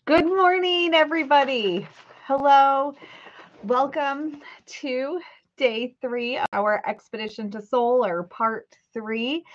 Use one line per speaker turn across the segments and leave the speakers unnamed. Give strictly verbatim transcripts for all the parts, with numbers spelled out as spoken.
Good morning, everybody. Hello. Welcome to day three of our Expedition to Soul, or part three.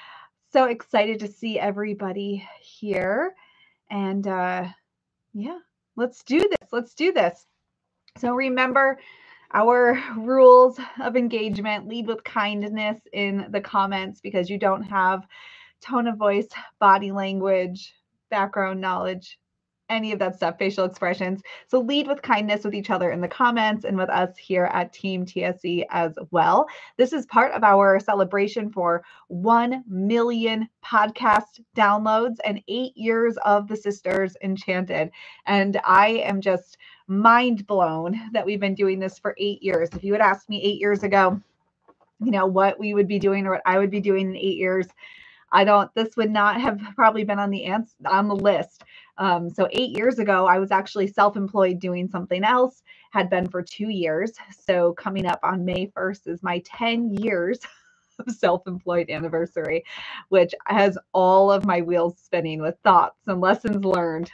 So excited to see everybody here. And uh, yeah, let's do this. Let's do this. So remember our rules of engagement: lead with kindness in the comments because you don't have tone of voice, body language, background knowledge, any of that stuff, facial expressions. So lead with kindness with each other in the comments and with us here at Team T S E as well. This is part of our celebration for one million podcast downloads and eight years of the Sisters Enchanted. And I am just mind blown that we've been doing this for eight years. If you had asked me eight years ago, you know, what we would be doing or what I would be doing in eight years, I don't, this would not have probably been on the ans- on the list. Um, so eight years ago, I was actually self-employed doing something else, had been for two years. So coming up on May first is my ten years of self-employed anniversary, which has all of my wheels spinning with thoughts and lessons learned.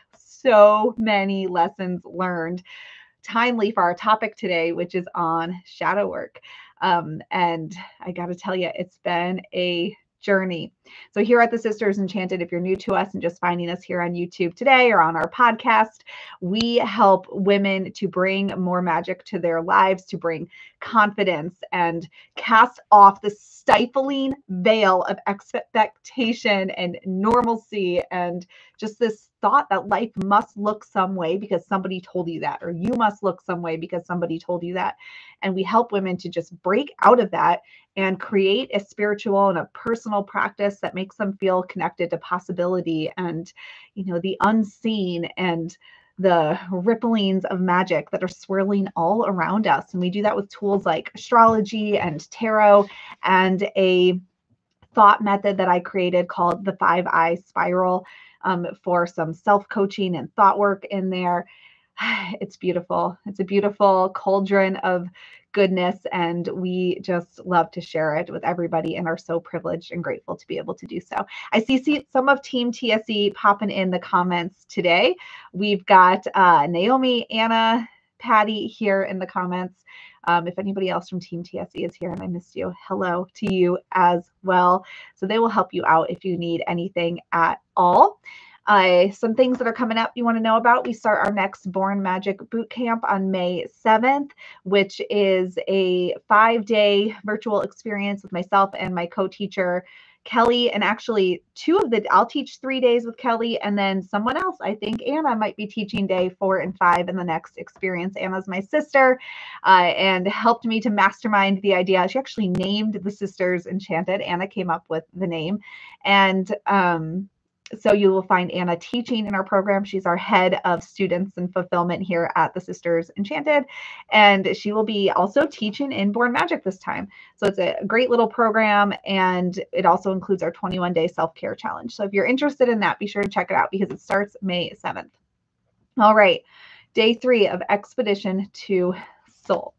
So many lessons learned. Timely for our topic today, which is on shadow work. Um, and I got to tell you, it's been a journey. So here at the Sisters Enchanted, if you're new to us and just finding us here on YouTube today or on our podcast, we help women to bring more magic to their lives, to bring confidence and cast off the stifling veil of expectation and normalcy and just this thought that life must look some way because somebody told you that, or you must look some way because somebody told you that. And we help women to just break out of that and create a spiritual and a personal practice that makes them feel connected to possibility and, you know, the unseen and the ripplings of magic that are swirling all around us. And we do that with tools like astrology and tarot and a thought method that I created called the Five Eye Spiral, um, for some self-coaching and thought work in there. It's beautiful. It's a beautiful cauldron of goodness, and we just love to share it with everybody and are so privileged and grateful to be able to do so. I see some of Team T S E popping in the comments today. We've got uh, Naomi, Anna, Patty here in the comments. Um, if anybody else from Team T S E is here and I missed you, hello to you as well. So they will help you out if you need anything at all. Uh, some things that are coming up you want to know about. We start our next Born Magic Boot Camp on May seventh, which is a five-day virtual experience with myself and my co-teacher, Kelly. And actually two of the, I'll teach three days with Kelly, and then someone else, I think Anna might be teaching day four and five in the next experience. Anna's my sister uh, and helped me to mastermind the idea. She actually named the Sisters Enchanted. Anna came up with the name. And um, so you will find Anna teaching in our program. She's our head of students and fulfillment here at the Sisters Enchanted. And she will be also teaching in Born Magic this time. So it's a great little program. And it also includes our twenty-one day self-care challenge. So if you're interested in that, be sure to check it out because it starts May seventh. All right. Day three of Expedition to Soul.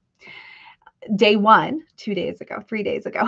Day one, two days ago, three days ago,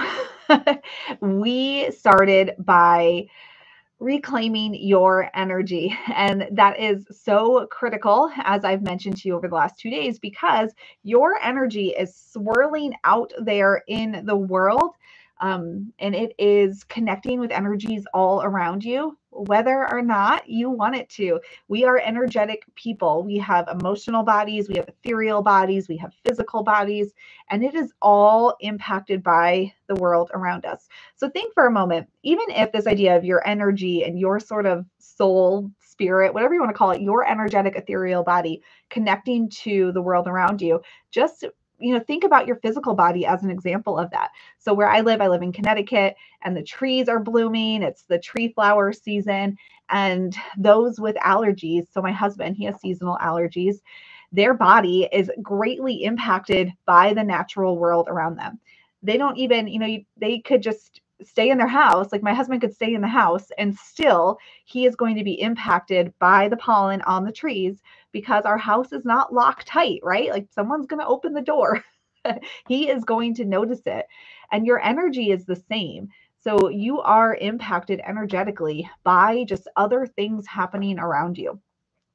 we started by reclaiming your energy. And that is so critical, as I've mentioned to you over the last two days, because your energy is swirling out there in the world. Um, and it is connecting with energies all around you, whether or not you want it to. We are energetic people. We have emotional bodies, we have ethereal bodies, we have physical bodies, and it is all impacted by the world around us. So think for a moment, even if this idea of your energy and your sort of soul, spirit, whatever you want to call it, your energetic ethereal body connecting to the world around you, just you know, think about your physical body as an example of that. So where I live, I live in Connecticut, and the trees are blooming. It's the tree flower season. And those with allergies, so my husband, he has seasonal allergies, their body is greatly impacted by the natural world around them. They don't even, you know, they could just stay in their house. Like my husband could stay in the house and still he is going to be impacted by the pollen on the trees because our house is not locked tight, right? Like someone's going to open the door. He is going to notice it. And your energy is the same. So you are impacted energetically by just other things happening around you.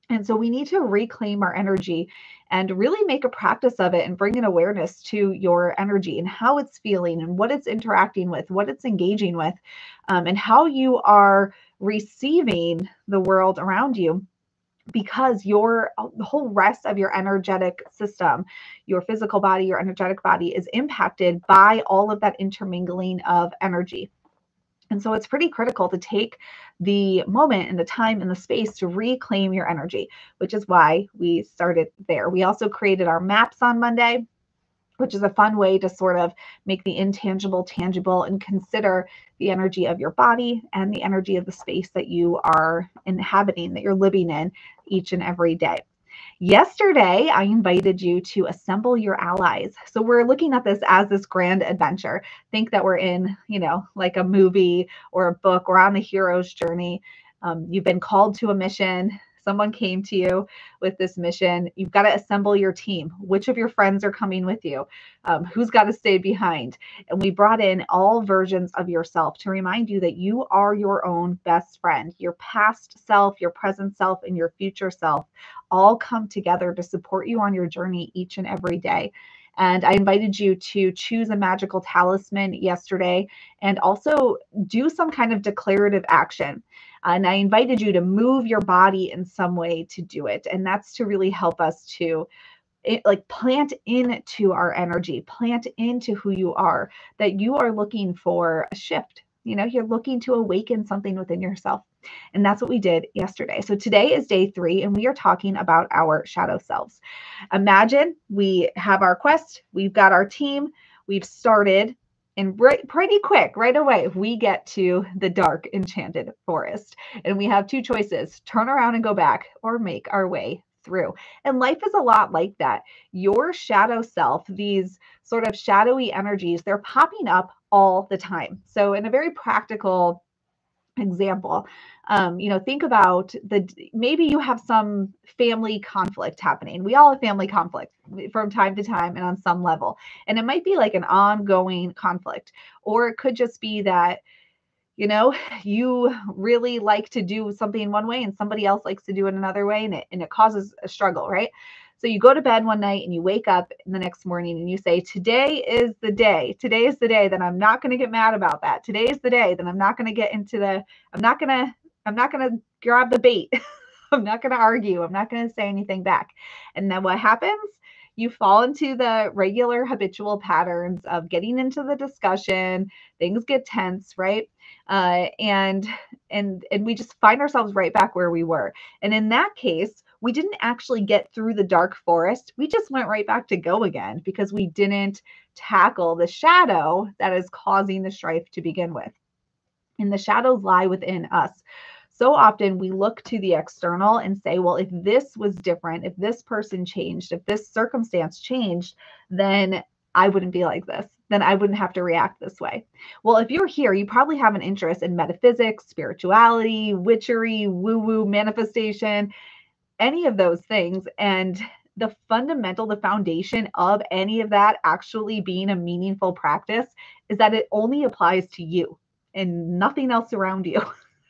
And so we need to reclaim our energy and really make a practice of it and bring an awareness to your energy and how it's feeling and what it's interacting with, what it's engaging with, um, and how you are receiving the world around you, because your the whole rest of your energetic system, your physical body, your energetic body is impacted by all of that intermingling of energy. And so it's pretty critical to take the moment and the time and the space to reclaim your energy, which is why we started there. We also created our maps on Monday, which is a fun way to sort of make the intangible tangible and consider the energy of your body and the energy of the space that you are inhabiting, that you're living in each and every day. Yesterday, I invited you to assemble your allies. So we're looking at this as this grand adventure. Think that we're in, you know, like a movie or a book. We're on the hero's journey. Um, you've been called to a mission. Someone came to you with this mission. You've got to assemble your team. Which of your friends are coming with you? Um, who's got to stay behind? And we brought in all versions of yourself to remind you that you are your own best friend. Your past self, your present self, and your future self all come together to support you on your journey each and every day. And I invited you to choose a magical talisman yesterday and also do some kind of declarative action. And I invited you to move your body in some way to do it. And that's to really help us to it, like plant into our energy, plant into who you are, that you are looking for a shift. You know, you're looking to awaken something within yourself. And that's what we did yesterday. So today is day three, and we are talking about our shadow selves. Imagine we have our quest, we've got our team, we've started, and right, pretty quick, right away, we get to the dark enchanted forest. And we have two choices: turn around and go back, or make our way through. And life is a lot like that. Your shadow self, these sort of shadowy energies, they're popping up all the time. So in a very practical example, um, you know, think about the maybe you have some family conflict happening. We all have family conflict from time to time and on some level. And it might be like an ongoing conflict, or it could just be that, you know, you really like to do something one way and somebody else likes to do it another way, and it and it causes a struggle, right? So you go to bed one night and you wake up in the next morning and you say, today is the day. Today is the day that I'm not going to get mad about that. Today is the day that I'm not going to get into the, I'm not going to, I'm not going to grab the bait. I'm not going to argue. I'm not going to say anything back. And then what happens? You fall into the regular habitual patterns of getting into the discussion. Things get tense, right? Uh, and and and we just find ourselves right back where we were. And in that case, we didn't actually get through the dark forest. We just went right back to go again because we didn't tackle the shadow that is causing the strife to begin with. And the shadows lie within us. So often we look to the external and say, well, if this was different, if this person changed, if this circumstance changed, then I wouldn't be like this. Then I wouldn't have to react this way. Well, if you're here, you probably have an interest in metaphysics, spirituality, witchery, woo-woo, manifestation, any of those things. And the fundamental, the foundation of any of that actually being a meaningful practice is that it only applies to you and nothing else around you.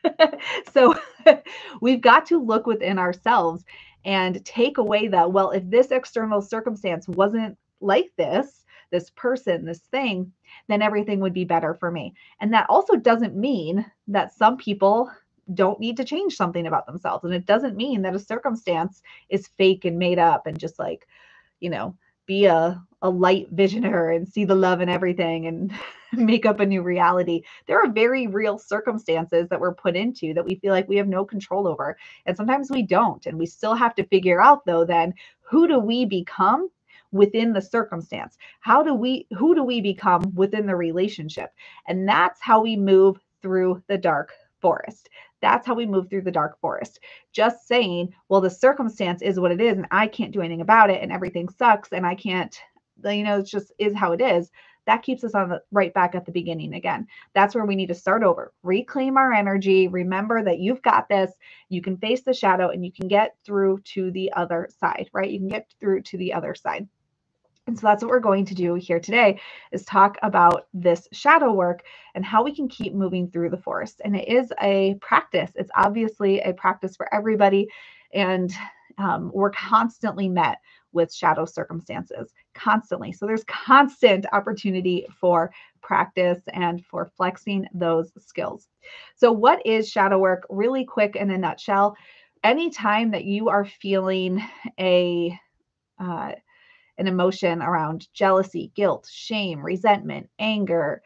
So we've got to look within ourselves and take away that, well, if this external circumstance wasn't like this, this person, this thing, then everything would be better for me. And that also doesn't mean that some people don't need to change something about themselves. And it doesn't mean that a circumstance is fake and made up and just like, you know, be a, a light visioner and see the love in everything and make up a new reality. There are very real circumstances that we're put into that we feel like we have no control over. And sometimes we don't. And we still have to figure out, though, then who do we become within the circumstance? How do we, who do we become within the relationship? And that's how we move through the dark forest. That's how we move through the dark forest. Just saying, well, the circumstance is what it is and I can't do anything about it and everything sucks and I can't, you know, it's just is how it is. That keeps us on the right back at the beginning again. That's where we need to start over. Reclaim our energy. Remember that you've got this. You can face the shadow and you can get through to the other side, right? You can get through to the other side. And so that's what we're going to do here today, is talk about this shadow work and how we can keep moving through the forest. And it is a practice. It's obviously a practice for everybody. And um, we're constantly met with shadow circumstances, constantly. So there's constant opportunity for practice and for flexing those skills. So what is shadow work? Really quick in a nutshell, anytime that you are feeling a uh, an emotion around jealousy, guilt, shame, resentment, anger,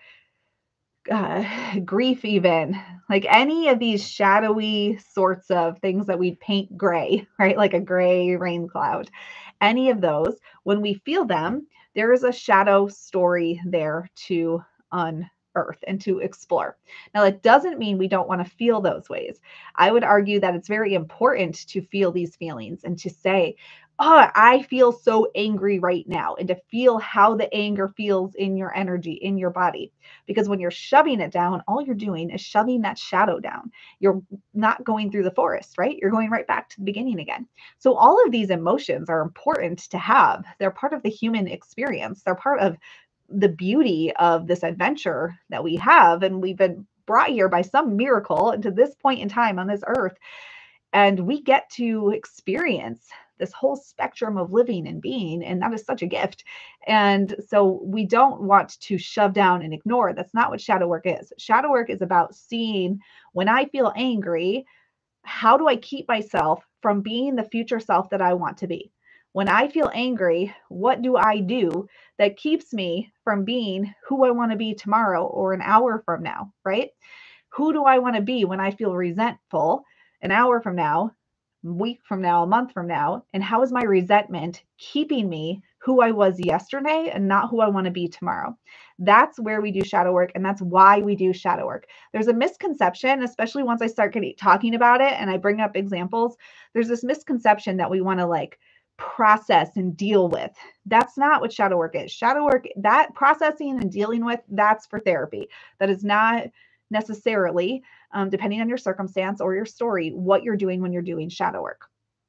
uh, grief, even like any of these shadowy sorts of things that we paint gray, right? Like a gray rain cloud, any of those, when we feel them, there is a shadow story there to unearth and to explore. Now, that doesn't mean we don't want to feel those ways. I would argue that it's very important to feel these feelings and to say, oh, I feel so angry right now, and to feel how the anger feels in your energy, in your body. Because when you're shoving it down, all you're doing is shoving that shadow down. You're not going through the forest, right? You're going right back to the beginning again. So all of these emotions are important to have. They're part of the human experience. They're part of the beauty of this adventure that we have. And we've been brought here by some miracle into this point in time on this earth. And we get to experience this whole spectrum of living and being, and that is such a gift. And so we don't want to shove down and ignore. That's not what shadow work is. Shadow work is about seeing, when I feel angry, how do I keep myself from being the future self that I want to be? When I feel angry, what do I do that keeps me from being who I want to be tomorrow or an hour from now, right? Who do I want to be when I feel resentful an hour from now, a week from now, a month from now? And how is my resentment keeping me who I was yesterday and not who I want to be tomorrow? That's where we do shadow work. And that's why we do shadow work. There's a misconception, especially once I start getting, talking about it and I bring up examples, there's this misconception that we want to like process and deal with. That's not what shadow work is. Shadow work, that processing and dealing with, that's for therapy. That is not necessarily, um, depending on your circumstance or your story, what you're doing when you're doing shadow work.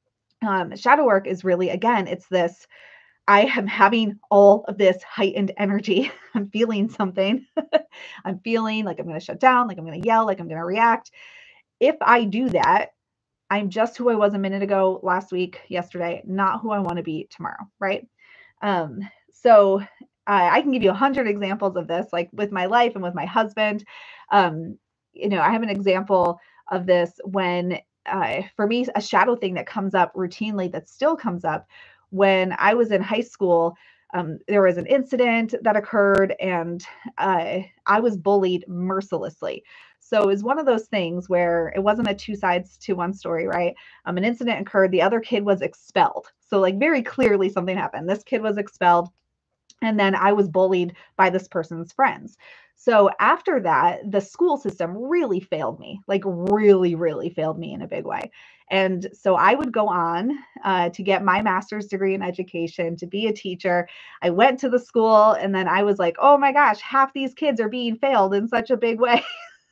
Um, shadow work is really, again, it's this, I am having all of this heightened energy. I'm feeling something. I'm feeling like I'm going to shut down, like I'm going to yell, like I'm going to react. If I do that, I'm just who I was a minute ago, last week, yesterday, not who I want to be tomorrow, right? Um, so I, I can give you a hundred examples of this, like with my life and with my husband. Um, you know, I have an example of this when, uh, for me, a shadow thing that comes up routinely, that still comes up when I was in high school. Um, there was an incident that occurred, and uh, I was bullied mercilessly. So it was one of those things where it wasn't a two sides to one story, right? Um, an incident occurred. The other kid was expelled. So like very clearly something happened. This kid was expelled. And then I was bullied by this person's friends. So after that, the school system really failed me, like really, really failed me in a big way. And so I would go on uh, to get my master's degree in education, to be a teacher. I went to the school, and then I was like, oh my gosh, half these kids are being failed in such a big way.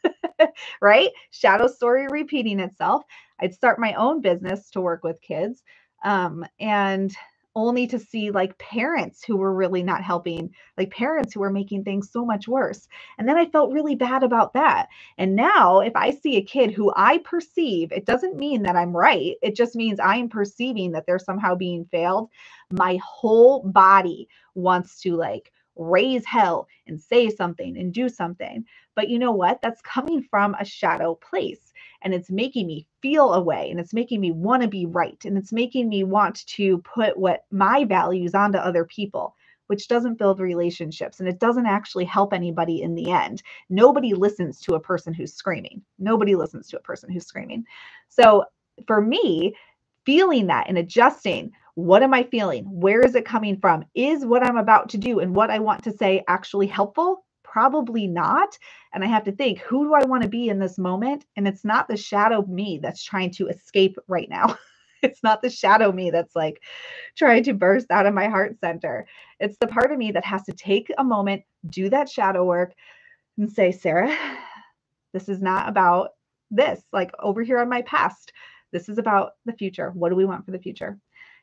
Right? Shadow story repeating itself. I'd start my own business to work with kids. Um, and only to see like parents who were really not helping, like parents who were making things so much worse. And then I felt really bad about that. And now if I see a kid who I perceive, it doesn't mean that I'm right. It just means I am perceiving that they're somehow being failed. My whole body wants to like raise hell and say something and do something. But you know what? That's coming from a shadow place. And it's making me feel a way, and it's making me want to be right. And it's making me want to put what my values onto other people, which doesn't build relationships. And it doesn't actually help anybody in the end. Nobody listens to a person who's screaming. Nobody listens to a person who's screaming. So for me, feeling that and adjusting, what am I feeling? Where is it coming from? Is what I'm about to do and what I want to say actually helpful? Probably not. And I have to think, who do I want to be in this moment? And it's not the shadow me that's trying to escape right now. It's not the shadow me that's like trying to burst out of my heart center. It's the part of me that has to take a moment, do that shadow work, and say, Sarah, this is not about this, like over here on my past. This is about the future. What do we want for the future?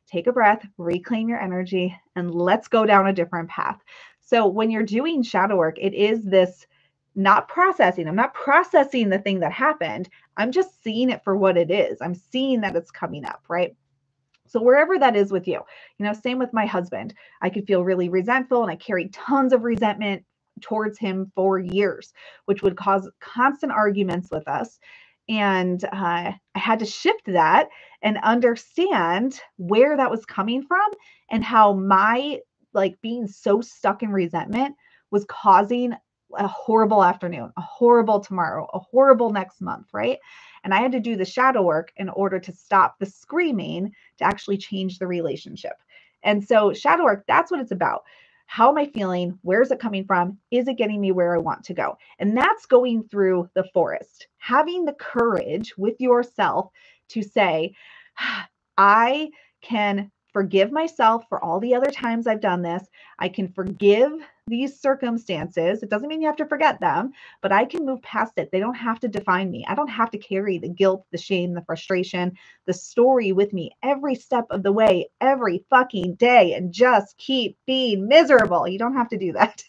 take a breath, reclaim your energy, and let's go down a different path. So when you're doing shadow work, it is this not processing. I'm not processing the thing that happened. I'm just seeing it for what it is. I'm seeing that it's coming up, right? So wherever that is with you, you know, same with my husband. I could feel really resentful and I carried tons of resentment towards him for years, which would cause constant arguments with us. And uh, I had to shift that and understand where that was coming from and how my like being so stuck in resentment was causing a horrible afternoon, a horrible tomorrow, a horrible next month, right? And I had to do the shadow work in order to stop the screaming to actually change the relationship. And so shadow work, that's what it's about. How am I feeling? Where's it coming from? Is it getting me where I want to go? And that's going through the forest, having the courage with yourself to say, I can forgive myself for all the other times I've done this. I can forgive these circumstances. It doesn't mean you have to forget them, but I can move past it. They don't have to define me. I don't have to carry the guilt, the shame, the frustration, the story with me every step of the way, every fucking day, and just keep being miserable. You don't have to do that.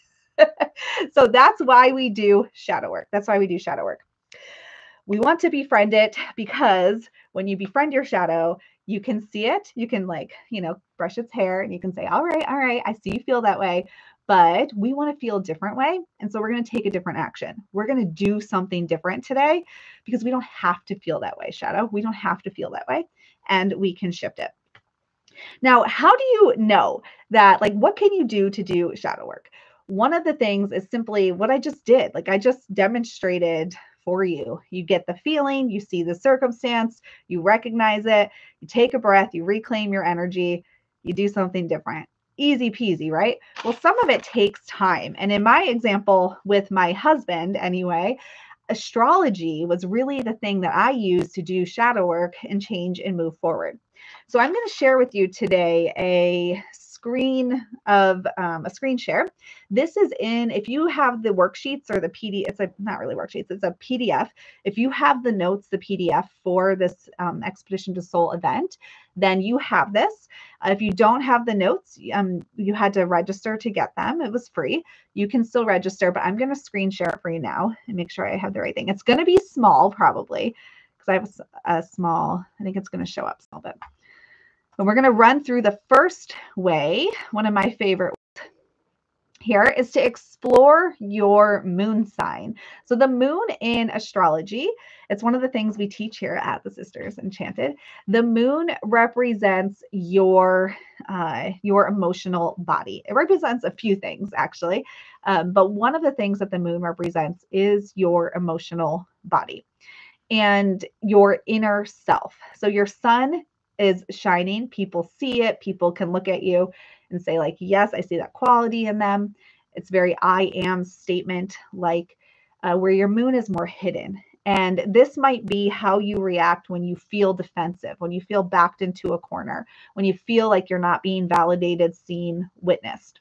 So that's why we do shadow work. That's why we do shadow work. We want to befriend it because when you befriend your shadow, you can see it. You can like, you know, brush its hair and you can say, all right, all right, I see you feel that way, but we want to feel a different way. And so we're going to take a different action. We're going to do something different today because we don't have to feel that way, shadow. We don't have to feel that way and we can shift it. Now, how do you know that, like, what can you do to do shadow work? One of the things is simply what I just did. Like I just demonstrated for you. You get the feeling, you see the circumstance, you recognize it, you take a breath, you reclaim your energy, you do something different. Easy peasy, right? Well, some of it takes time. And in my example with my husband, anyway, astrology was really the thing that I used to do shadow work and change and move forward. So I'm going to share with you today a screen of um, a screen share. This is in, if you have the worksheets or the P D F, it's a, not really worksheets, it's a P D F. If you have the notes, the P D F for this um, Expedition to Soul event, then you have this. Uh, if you don't have the notes, um, you had to register to get them. It was free. You can still register, but I'm going to screen share it for you now and make sure I have the right thing. It's going to be small probably because I have a, a small, I think it's going to show up small bit. And we're going to run through the first way. One of my favorite here is to explore your moon sign. So the moon in astrology, it's one of the things we teach here at the Sisters Enchanted. The moon represents your uh, your emotional body. It represents a few things actually, um, but one of the things that the moon represents is your emotional body and your inner self. So your sun is shining. People see it. People can look at you and say like, yes, I see that quality in them. It's very I am statement like uh, where your moon is more hidden. And this might be how you react when you feel defensive, when you feel backed into a corner, when you feel like you're not being validated, seen, witnessed.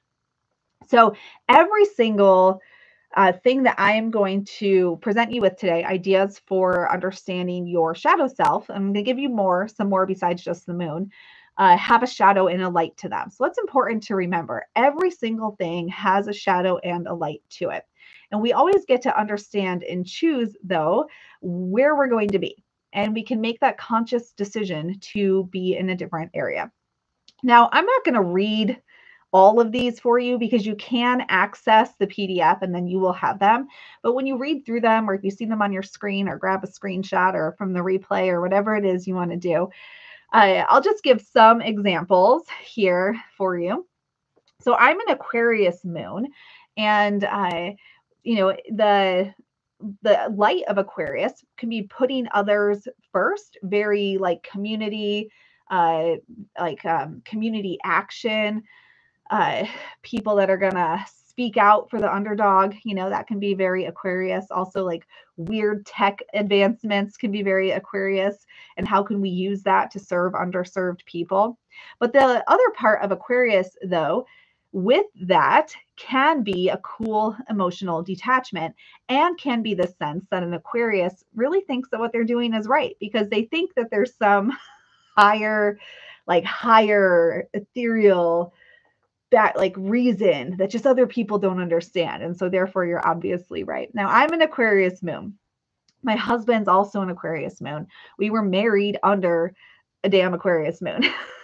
So every single Uh, thing that I am going to present you with today, ideas for understanding your shadow self. I'm going to give you more, some more besides just the moon, uh, have a shadow and a light to them. So it's important to remember every single thing has a shadow and a light to it. And we always get to understand and choose, though, where we're going to be. And we can make that conscious decision to be in a different area. Now, I'm not going to read all of these for you because you can access the P D F and then you will have them. But when you read through them, or if you see them on your screen or grab a screenshot or from the replay or whatever it is you want to do, uh, I'll just give some examples here for you. So I'm an Aquarius moon, and uh, you know, the the light of Aquarius can be putting others first, very like community, uh, like um, community action. Uh, people that are going to speak out for the underdog, you know, that can be very Aquarius. Also like weird tech advancements can be very Aquarius. And how can we use that to serve underserved people? But the other part of Aquarius, though, with that can be a cool emotional detachment and can be the sense that an Aquarius really thinks that what they're doing is right because they think that there's some higher like higher ethereal that like reason that just other people don't understand. And so therefore you're obviously right. Now I'm an Aquarius moon. My husband's also an Aquarius moon. We were married under a damn Aquarius moon.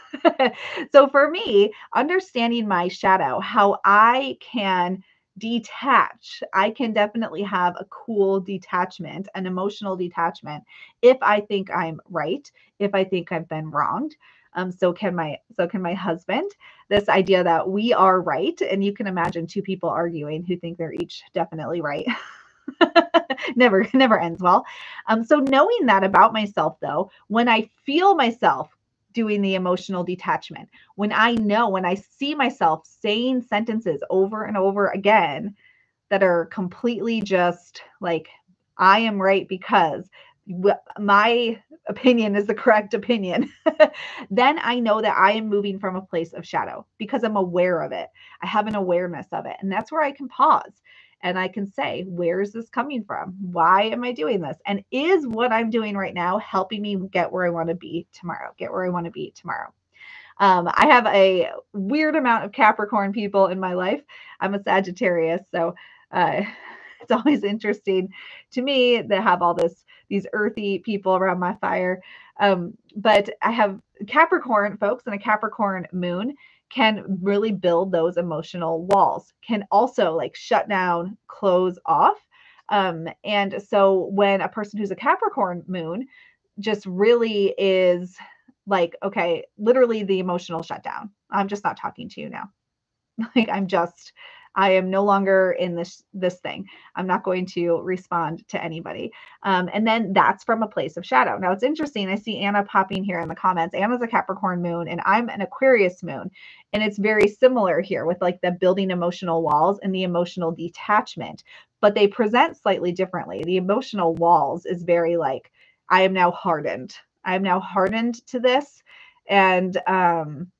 So for me, understanding my shadow, how I can detach, I can definitely have a cool detachment, an emotional detachment, if I think I'm right, if I think I've been wronged. Um, so can my so can my husband. This idea that we are right, and you can imagine two people arguing who think they're each definitely right. never never ends well. Um, so knowing that about myself, though, when I feel myself doing the emotional detachment, when I know, when I see myself saying sentences over and over again that are completely just like, I am right because my opinion is the correct opinion, then I know that I am moving from a place of shadow because I'm aware of it. I have an awareness of it. And that's where I can pause and I can say, where is this coming from? Why am I doing this? And is what I'm doing right now helping me get where I want to be tomorrow? Get where I want to be tomorrow. Um, I have a weird amount of Capricorn people in my life. I'm a Sagittarius, so uh, it's always interesting to me to have all this these earthy people around my fire. Um, but I have Capricorn folks, and a Capricorn moon can really build those emotional walls, can also like shut down, close off. Um, and so when a person who's a Capricorn moon just really is like, okay, literally the emotional shutdown. I'm just not talking to you now. Like I'm just, I am no longer in this this thing. I'm not going to respond to anybody. Um, and then that's from a place of shadow. Now it's interesting. I see Anna popping here in the comments. Anna's a Capricorn moon and I'm an Aquarius moon. And it's very similar here with like the building emotional walls and the emotional detachment, but they present slightly differently. The emotional walls is very like, I am now hardened. I am now hardened to this. And um,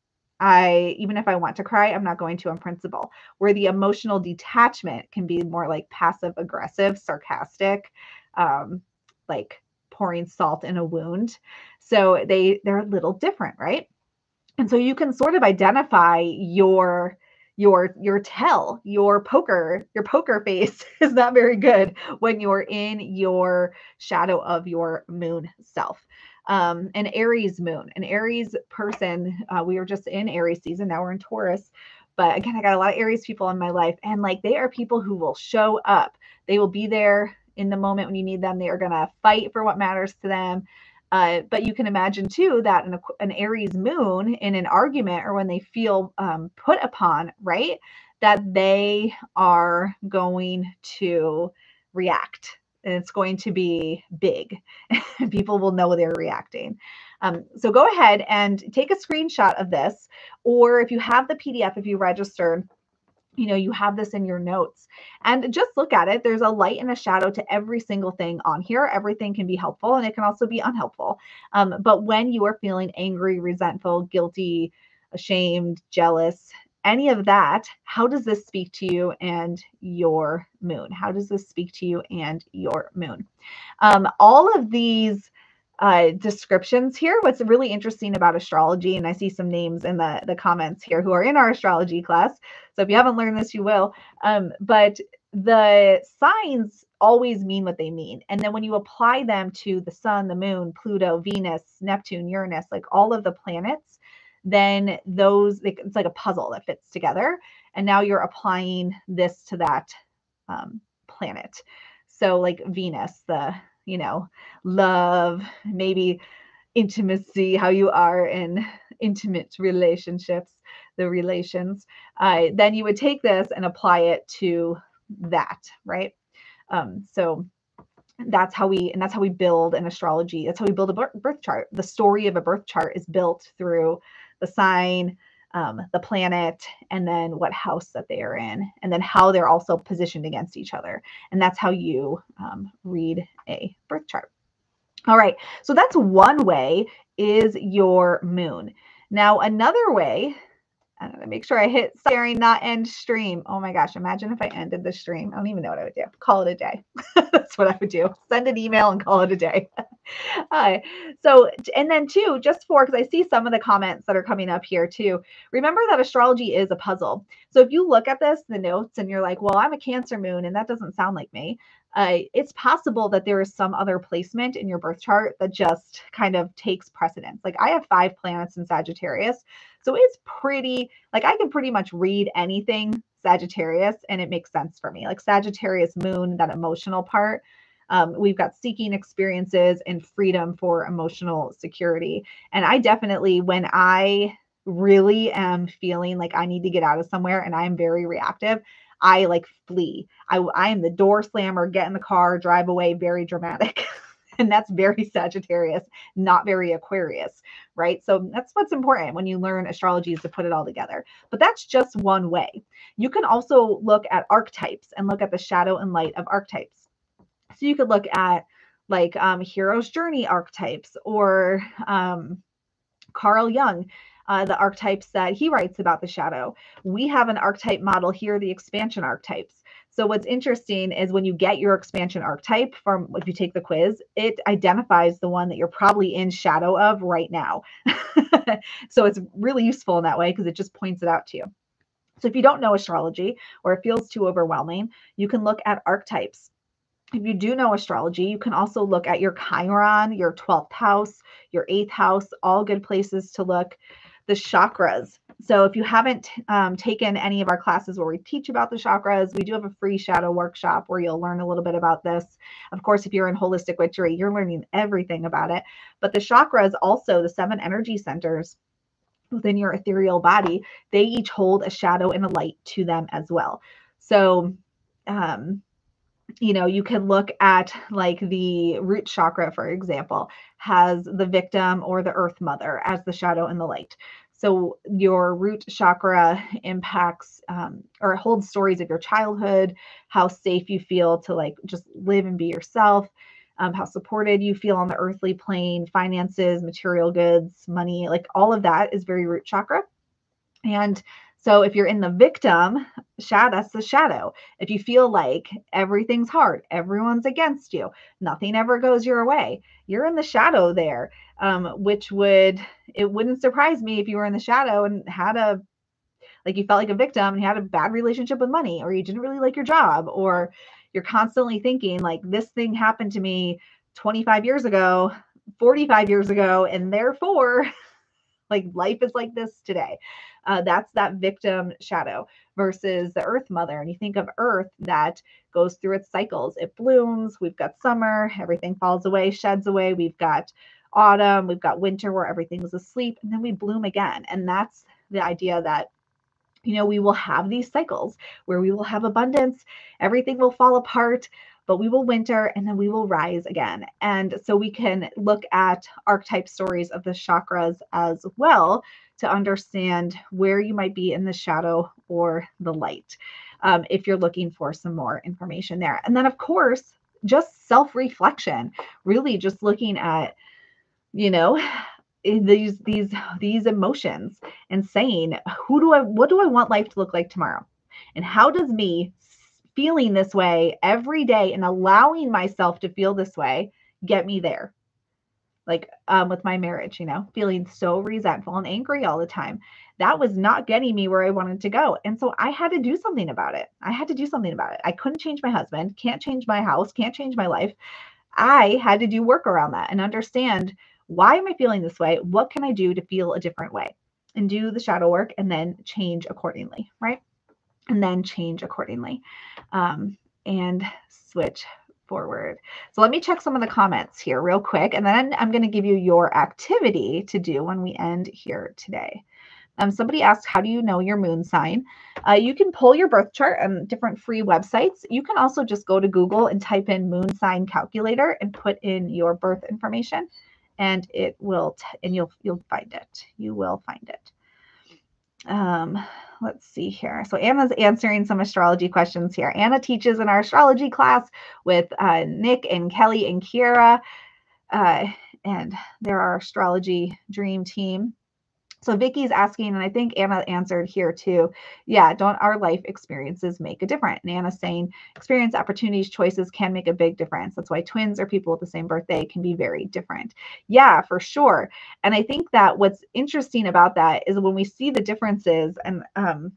I, even if I want to cry, I'm not going to on principle. Where the emotional detachment can be more like passive aggressive, sarcastic, um, like pouring salt in a wound. So they, they're a little different, right? And so you can sort of identify your your your tell, your poker, your poker face is not very good when you're in your shadow of your moon self. Um, an Aries moon, an Aries person. Uh, we were just in Aries season. Now we're in Taurus. But again, I got a lot of Aries people in my life, and like they are people who will show up. They will be there in the moment when you need them. They are going to fight for what matters to them. Uh, but you can imagine too that an, an Aries moon in an argument or when they feel um, put upon, right, that they are going to react. And it's going to be big. People will know they're reacting. Um, so go ahead and take a screenshot of this, or if you have the P D F, if you registered, you know, you have this in your notes and just look at it. There's a light and a shadow to every single thing on here. Everything can be helpful and it can also be unhelpful. Um, but when you are feeling angry, resentful, guilty, ashamed, jealous, any of that, how does this speak to you and your moon? How does this speak to you and your moon? Um, all of these uh, descriptions here, what's really interesting about astrology, and I see some names in the, the comments here who are in our astrology class. So if you haven't learned this, you will. Um, but the signs always mean what they mean. And then when you apply them to the sun, the moon, Pluto, Venus, Neptune, Uranus, like all of the planets, then those, it's like a puzzle that fits together. And now you're applying this to that um, planet. So like Venus, the, you know, love, maybe intimacy, how you are in intimate relationships, the relations, uh, then you would take this and apply it to that, right? Um, so that's how we, and that's how we build an astrology. That's how we build a birth chart. The story of a birth chart is built through the sign, um, the planet, and then what house that they are in, and then how they're also positioned against each other. And that's how you um, read a birth chart. All right, so that's one way, is your moon. Now, another way I'm going to make sure I hit sharing, not end stream. Oh my gosh. Imagine if I ended the stream. I don't even know what I would do. Call it a day. That's what I would do. Send an email and call it a day. uh, so, and then too, just for, because I see some of the comments that are coming up here too, remember that astrology is a puzzle. So if you look at this, the notes, and you're like, well, I'm a Cancer moon and that doesn't sound like me. Uh, it's possible that there is some other placement in your birth chart that just kind of takes precedence. Like I have five planets in Sagittarius. So it's pretty, like I can pretty much read anything Sagittarius and it makes sense for me. Like Sagittarius moon, that emotional part. Um, we've got seeking experiences and freedom for emotional security. And I definitely, when I really am feeling like I need to get out of somewhere and I'm very reactive, I like flee. I, I am the door slammer, get in the car, drive away, very dramatic. And that's very Sagittarius, not very Aquarius, right? So that's what's important when you learn astrology is to put it all together. But that's just one way. You can also look at archetypes and look at the shadow and light of archetypes. So you could look at like um, hero's journey archetypes or um, Carl Jung, uh, the archetypes that he writes about the shadow. We have an archetype model here, the expansion archetypes. So what's interesting is when you get your expansion archetype from, if you take the quiz, it identifies the one that you're probably in shadow of right now. So it's really useful in that way because it just points it out to you. So if you don't know astrology or it feels too overwhelming, you can look at archetypes. If you do know astrology, you can also look at your Chiron, your twelfth house, your eighth house, all good places to look. The chakras. So if you haven't um, taken any of our classes where we teach about the chakras, we do have a free shadow workshop where you'll learn a little bit about this. Of course, if you're in Holistic Witchery, you're learning everything about it. But the chakras, also the seven energy centers within your ethereal body, they each hold a shadow and a light to them as well. So, um, you know, you can look at like the root chakra, for example, has the victim or the earth mother as the shadow and the light. So your root chakra impacts um, or holds stories of your childhood, how safe you feel to like just live and be yourself, um, how supported you feel on the earthly plane, finances, material goods, money, like all of that is very root chakra. And so if you're in the victim, shadow, that's the shadow. If you feel like everything's hard, everyone's against you, nothing ever goes your way, you're in the shadow there, um, which would, it wouldn't surprise me if you were in the shadow and had a, like you felt like a victim and you had a bad relationship with money, or you didn't really like your job, or you're constantly thinking like this thing happened to me twenty-five years ago, forty-five years ago, and therefore like life is like this today. Uh, that's that victim shadow versus the earth mother. And you think of earth that goes through its cycles. It blooms. We've got summer, everything falls away, sheds away. We've got autumn, we've got winter where everything's asleep, and then we bloom again. And that's the idea that, you know, we will have these cycles where we will have abundance, everything will fall apart, but we will winter and then we will rise again. And so we can look at archetype stories of the chakras as well to understand where you might be in the shadow or the light, um, if you're looking for some more information there. And then, of course, just self-reflection, really just looking at, you know, these these these emotions and saying, who do I what do I want life to look like tomorrow? And how does me feeling this way every day and allowing myself to feel this way get me there? Like um, with my marriage, you know, feeling so resentful and angry all the time. That was not getting me where I wanted to go. And so I had to do something about it. I had to do something about it. I couldn't change my husband, can't change my house, can't change my life. I had to do work around that and understand, why am I feeling this way? What can I do to feel a different way? And do the shadow work and then change accordingly, right? And then change accordingly, um, and switch forward. So let me check some of the comments here real quick, and then I'm going to give you your activity to do when we end here today. Um, somebody asked, how do you know your moon sign? Uh, you can pull your birth chart on different free websites. You can also just go to Google and type in moon sign calculator and put in your birth information, and it will, t and you'll you'll find it. You will find it. Um, let's see here. So Anna's answering some astrology questions here. Anna teaches in our astrology class with uh, Nick and Kelly and Kiera, uh, and they're our astrology dream team. So Vicky's asking, and I think Anna answered here too. Yeah, don't our life experiences make a difference? And Anna's saying experience, opportunities, choices can make a big difference. That's why twins or people with the same birthday can be very different. Yeah, for sure. And I think that what's interesting about that is when we see the differences, and um,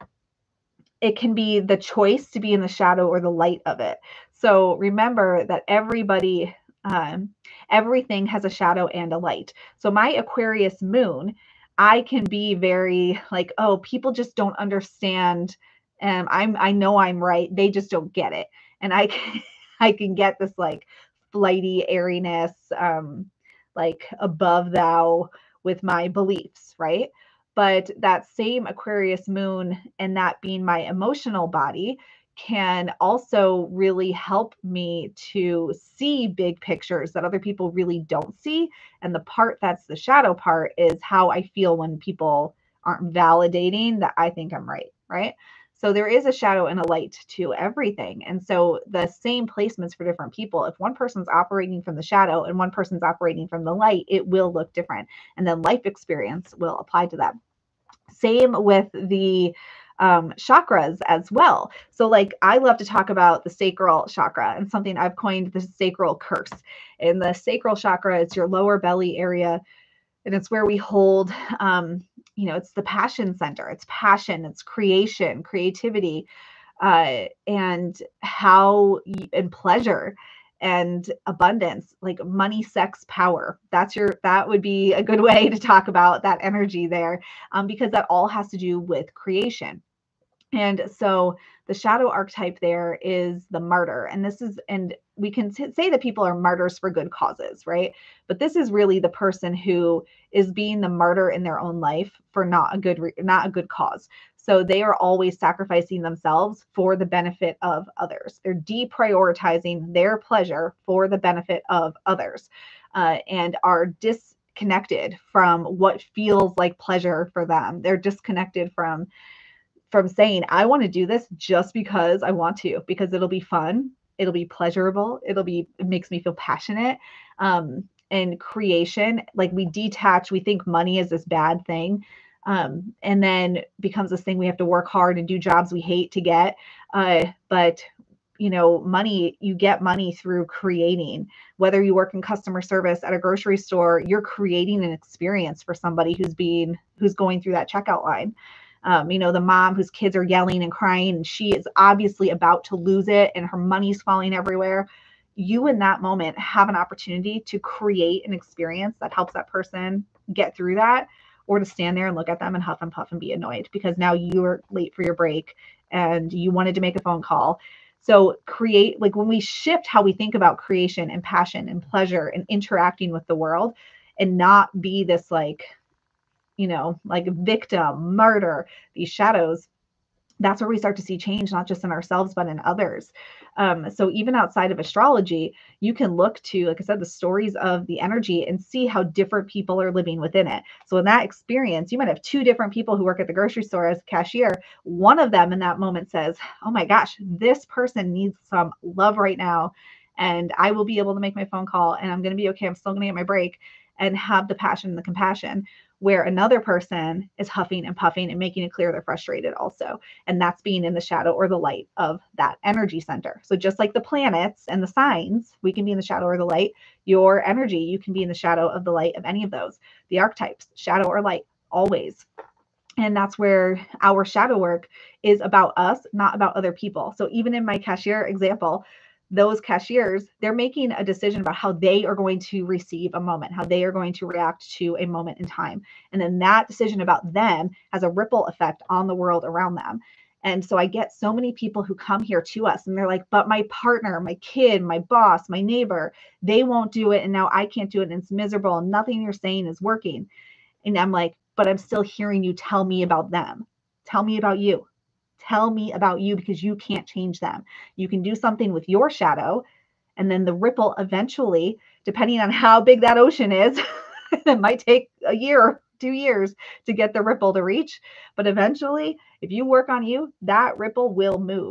it can be the choice to be in the shadow or the light of it. So remember that everybody, um, everything has a shadow and a light. So my Aquarius moon, I can be very like, oh, people just don't understand. And I'm, I know I'm right. They just don't get it. And I can, I can get this like flighty airiness, um, like above thou with my beliefs, right? But that same Aquarius moon and that being my emotional body can also really help me to see big pictures that other people really don't see. And the part that's the shadow part is how I feel when people aren't validating that I think I'm right, right? So there is a shadow and a light to everything. And so the same placements for different people, if one person's operating from the shadow and one person's operating from the light, it will look different. And then life experience will apply to that. Same with the um, chakras as well. So like I love to talk about the sacral chakra, and something I've coined the sacral curse. And the sacral chakra is your lower belly area, and it's where we hold, um, you know, it's the passion center. It's passion, it's creation, creativity, uh, and how and pleasure and abundance, like money, sex, power. That's your, that would be a good way to talk about that energy there, um, because that all has to do with creation. And so the shadow archetype there is the martyr. And this is, and we can t- say that people are martyrs for good causes, right? But this is really the person who is being the martyr in their own life for not a good, re- not a good cause. So they are always sacrificing themselves for the benefit of others. They're deprioritizing their pleasure for the benefit of others, uh, and are disconnected from what feels like pleasure for them. They're disconnected from from saying, I want to do this just because I want to, because it'll be fun. It'll be pleasurable. It'll be, it makes me feel passionate. Um, and creation, like we detach, we think money is this bad thing. Um, and then becomes this thing we have to work hard and do jobs we hate to get. Uh, but you know, money, you get money through creating. Whether you work in customer service at a grocery store, you're creating an experience for somebody who's being, who's going through that checkout line. Um, you know, the mom whose kids are yelling and crying, and she is obviously about to lose it and her money's falling everywhere. You in that moment have an opportunity to create an experience that helps that person get through that, or to stand there and look at them and huff and puff and be annoyed because now you're late for your break and you wanted to make a phone call. So create, like when we shift how we think about creation and passion and pleasure and interacting with the world, and not be this like, you know, like victim, murder, these shadows, that's where we start to see change, not just in ourselves, but in others. Um, so even outside of astrology, you can look to, like I said, the stories of the energy and see how different people are living within it. So in that experience, you might have two different people who work at the grocery store as a cashier. One of them in that moment says, oh my gosh, this person needs some love right now. And I will be able to make my phone call and I'm going to be okay. I'm still going to get my break and have the passion and the compassion, where another person is huffing and puffing and making it clear they're frustrated also. And that's being in the shadow or the light of that energy center. So just like the planets and the signs, we can be in the shadow or the light. Your energy, you can be in the shadow of the light of any of those. The archetypes, shadow or light, always. And that's where our shadow work is about us, not about other people. So even in my cashier example, those cashiers, they're making a decision about how they are going to receive a moment, how they are going to react to a moment in time. And then that decision about them has a ripple effect on the world around them. And so I get so many people who come here to us and they're like, but my partner, my kid, my boss, my neighbor, they won't do it. And now I can't do it. And it's miserable. And nothing you're saying is working. And I'm like, but I'm still hearing you tell me about them. Tell me about you. Tell me about you, because you can't change them. You can do something with your shadow, and then the ripple eventually, depending on how big that ocean is, it might take a year, two years to get the ripple to reach. But eventually, if you work on you, that ripple will move.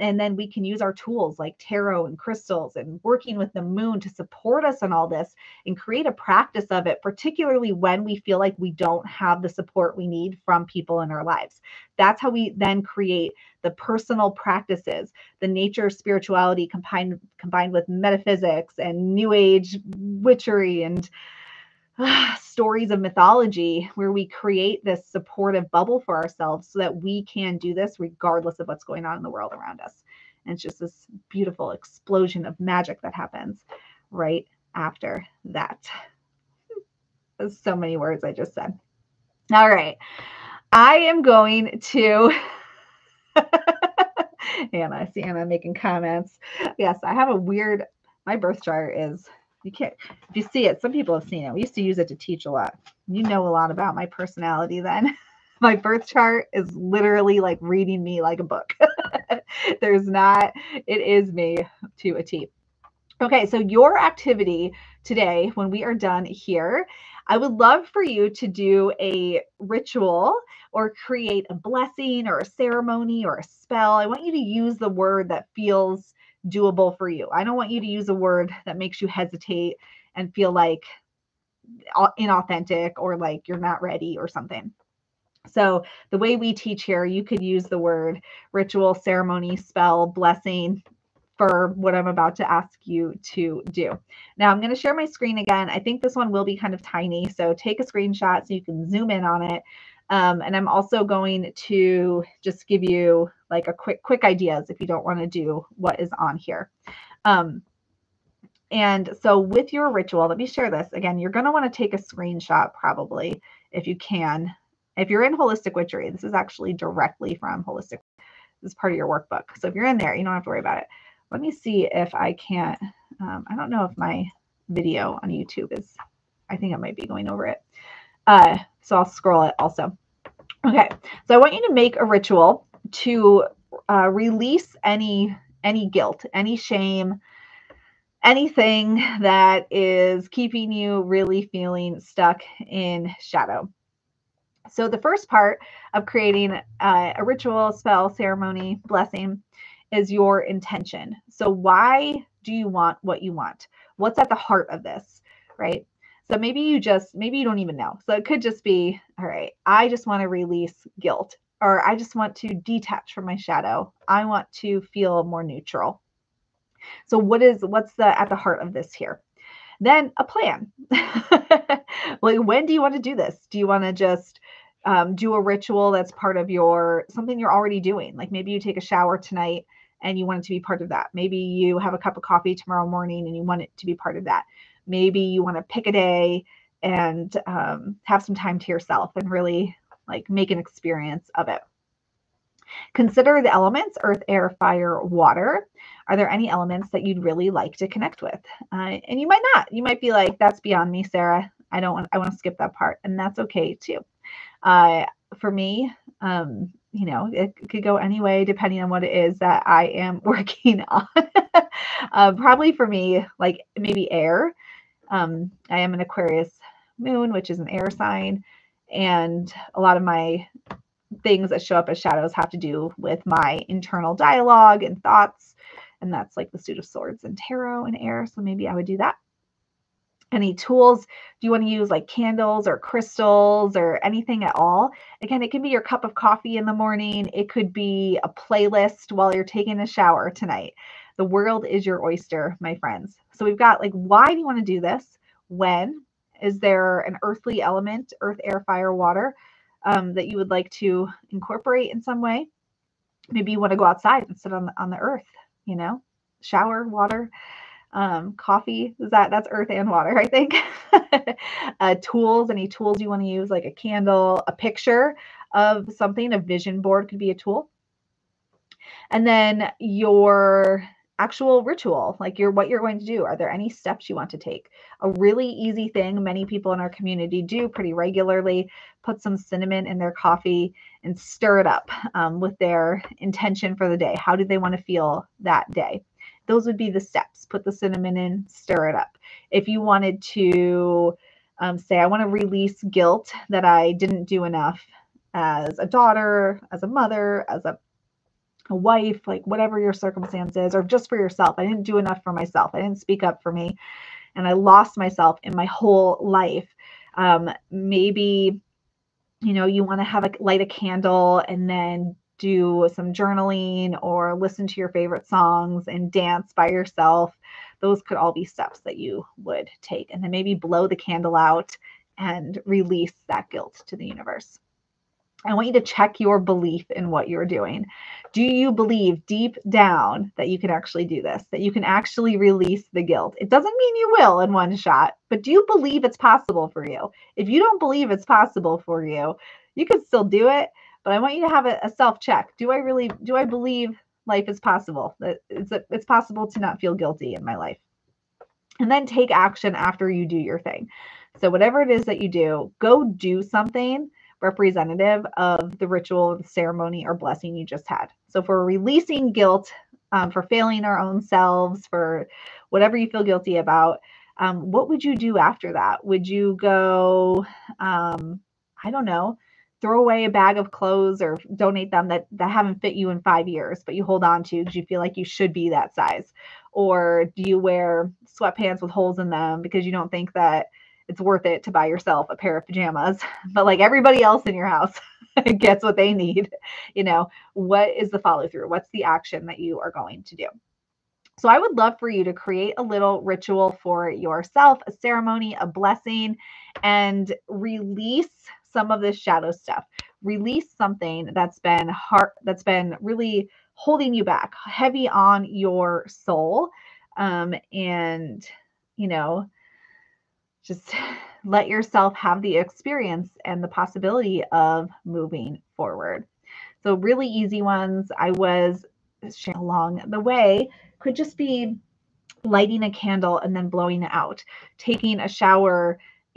And then we can use our tools like tarot and crystals and working with the moon to support us in all this and create a practice of it, particularly when we feel like we don't have the support we need from people in our lives. That's how we then create the personal practices, the nature spirituality combined, combined with metaphysics and new age witchery and uh, stories of mythology, where we create this supportive bubble for ourselves so that we can do this regardless of what's going on in the world around us. And it's just this beautiful explosion of magic that happens right after that. There's so many words I just said. All right. I am going to Anna, I see Anna making comments. Yes, I have a weird, my birth chart is, you can't, if you see it, some people have seen it. We used to use it to teach a lot. You know a lot about my personality then. My birth chart is literally like reading me like a book. There's not, it is me to a T. Okay, so your activity today, when we are done here, I would love for you to do a ritual or create a blessing or a ceremony or a spell. I want you to use the word that feels doable for you. I don't want you to use a word that makes you hesitate and feel like inauthentic or like you're not ready or something. So the way we teach here, you could use the word ritual, ceremony, spell, blessing for what I'm about to ask you to do. Now I'm going to share my screen again. I think this one will be kind of tiny, so take a screenshot so you can zoom in on it. Um, and I'm also going to just give you like a quick, quick ideas if you don't want to do what is on here. Um, and so with your ritual, let me share this again. You're going to want to take a screenshot probably if you can. If you're in Holistic Witchery, this is actually directly from Holistic. This is part of your workbook. So if you're in there, you don't have to worry about it. Let me see if I can't, um, I don't know if my video on YouTube is, I think I might be going over it. Uh, so I'll scroll it also. Okay, so I want you to make a ritual to uh, release any, any guilt, any shame, anything that is keeping you really feeling stuck in shadow. So the first part of creating uh, a ritual, spell, ceremony, blessing is your intention. So why do you want what you want? What's at the heart of this, right? So maybe you just, maybe you don't even know. So it could just be, all right, I just want to release guilt, or I just want to detach from my shadow. I want to feel more neutral. So what is, what's the, at the heart of this here? Then a plan. Like, when do you want to do this? Do you want to just um, do a ritual that's part of your, something you're already doing? Like maybe you take a shower tonight and you want it to be part of that. Maybe you have a cup of coffee tomorrow morning and you want it to be part of that. Maybe you want to pick a day and um, have some time to yourself and really like make an experience of it. Consider the elements: earth, air, fire, water. Are there any elements that you'd really like to connect with? Uh, and you might not. You might be like, that's beyond me, Sarah. I don't want, I want to skip that part. And that's okay too. Uh, for me, um, you know, it could go any way depending on what it is that I am working on. uh, probably for me, like maybe air. Um, I am an Aquarius moon, which is an air sign. And a lot of my things that show up as shadows have to do with my internal dialogue and thoughts. And that's like the Suit of Swords and tarot and air. So maybe I would do that. Any tools? Do you want to use like candles or crystals or anything at all? Again, it can be your cup of coffee in the morning. It could be a playlist while you're taking a shower tonight. The world is your oyster, my friends. So we've got like, why do you want to do this? When? Is there an earthly element, earth, air, fire, water, um, that you would like to incorporate in some way? Maybe you want to go outside and sit on the, on the earth, you know, shower, water. Um, coffee, is that, that's earth and water, I think. uh, tools, any tools you want to use, like a candle, a picture of something, a vision board could be a tool. And then your actual ritual, like your, what you're going to do. Are there any steps you want to take? A really easy thing many people in our community do pretty regularly: put some cinnamon in their coffee and stir it up um, with their intention for the day. How do they want to feel that day? Those would be the steps. Put the cinnamon in, stir it up. If you wanted to um, say, I want to release guilt that I didn't do enough as a daughter, as a mother, as a a wife, like whatever your circumstance is, or just for yourself. I didn't do enough for myself. I didn't speak up for me, and I lost myself in my whole life. Um, maybe, you know, you want to have a light a candle and then do some journaling or listen to your favorite songs and dance by yourself. Those could all be steps that you would take. And then maybe blow the candle out and release that guilt to the universe. I want you to check your belief in what you're doing. Do you believe deep down that you can actually do this, that you can actually release the guilt? It doesn't mean you will in one shot, but do you believe it's possible for you? If you don't believe it's possible for you, you can still do it, but I want you to have a, a self-check. Do I really, do I believe life is possible? That it's, it's possible to not feel guilty in my life? And then take action after you do your thing. So whatever it is that you do, go do something representative of the ritual, the ceremony, or blessing you just had. So if we're releasing guilt um, for failing our own selves, for whatever you feel guilty about, um, what would you do after that? Would you go, um, I don't know, throw away a bag of clothes or donate them that, that haven't fit you in five years, but you hold on to because you feel like you should be that size? Or do you wear sweatpants with holes in them because you don't think that it's worth it to buy yourself a pair of pajamas, but like everybody else in your house gets what they need? You know, what is the follow through? What's the action that you are going to do? So I would love for you to create a little ritual for yourself, a ceremony, a blessing, and release some of this shadow stuff. Release something that's been hard, that's been really holding you back, heavy on your soul. Um, and, you know, just let yourself have the experience and the possibility of moving forward. So really easy ones I was sharing along the way could just be lighting a candle and then blowing it out, taking a shower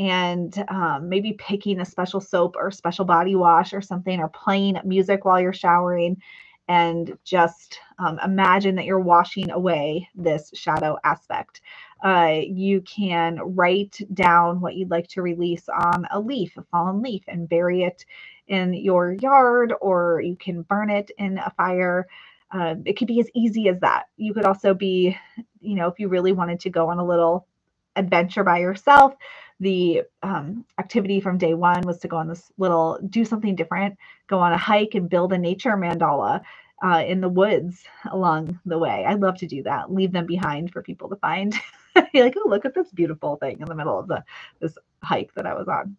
and um, maybe picking a special soap or special body wash or something, or playing music while you're showering, and just um, imagine that you're washing away this shadow aspect. Uh, you can write down what you'd like to release on a leaf, a fallen leaf, and bury it in your yard, or you can burn it in a fire. Uh, it could be as easy as that. You could also be, you know, if you really wanted to go on a little adventure by yourself, the um, activity from day one was to go on this little, do something different, go on a hike and build a nature mandala uh, in the woods along the way. I love to do that. Leave them behind for people to find. You're like, oh, look at this beautiful thing in the middle of the this hike that I was on.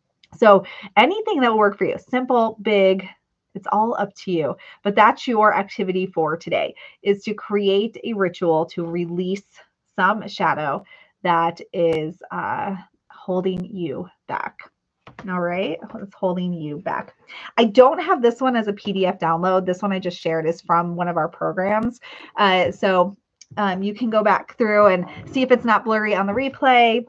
So anything that will work for you, simple, big, it's all up to you. But that's your activity for today, is to create a ritual to release some shadow that is uh, holding you back. All right, it's holding you back. I don't have this one as a P D F download. This one I just shared is from one of our programs. Uh, so um, you can go back through and see if it's not blurry on the replay,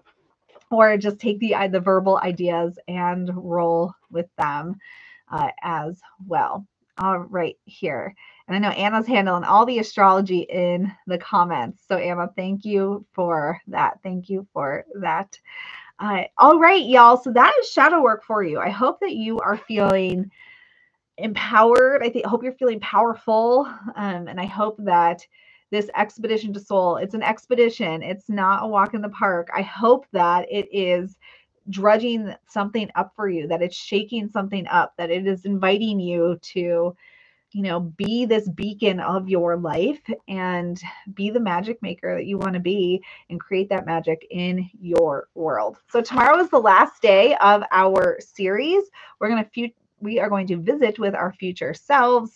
or just take the, the verbal ideas and roll with them uh, as well. All right, here. And I know Anna's handling all the astrology in the comments. So Anna, thank you for that. Thank you for that. Uh, all right, y'all. So that is shadow work for you. I hope that you are feeling empowered. I think, I hope you're feeling powerful. Um, and I hope that this expedition to soul, it's an expedition. It's not a walk in the park. I hope that it is drudging something up for you, that it's shaking something up, that it is inviting you to, you know, be this beacon of your life and be the magic maker that you want to be and create that magic in your world. So tomorrow is the last day of our series. We're going to, we are going to visit with our future selves,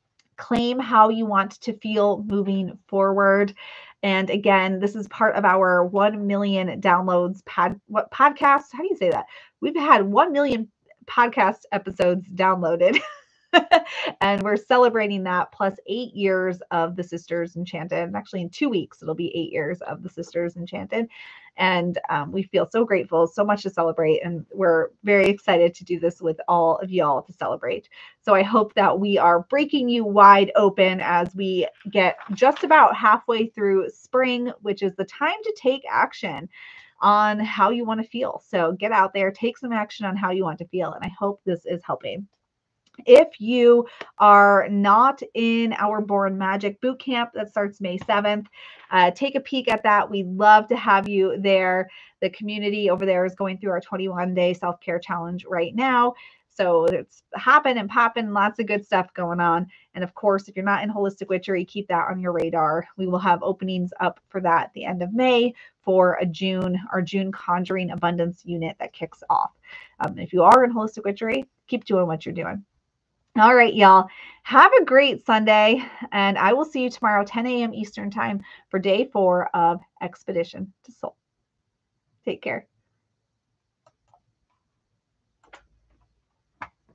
claim how you want to feel moving forward. And again, this is part of our one million downloads pod, what podcast? How do you say that? We've had one million podcast episodes downloaded. And we're celebrating that, plus eight years of the Sisters Enchanted. And actually in two weeks, it'll be eight years of the Sisters Enchanted. And um, we feel so grateful, so much to celebrate. And we're very excited to do this with all of y'all to celebrate. So I hope that we are breaking you wide open as we get just about halfway through spring, which is the time to take action on how you want to feel. So get out there, take some action on how you want to feel. And I hope this is helping. If you are not in our Born Magic Bootcamp that starts May seventh, uh, take a peek at that. We'd love to have you there. The community over there is going through our twenty-one day self-care challenge right now. So it's hopping and popping, lots of good stuff going on. And of course, if you're not in Holistic Witchery, keep that on your radar. We will have openings up for that at the end of May for a June, our June Conjuring Abundance unit that kicks off. Um, if you are in Holistic Witchery, keep doing what you're doing. All right, y'all. Have a great Sunday, and I will see you tomorrow, ten a.m. Eastern Time, for day four of Expedition to Soul. Take care.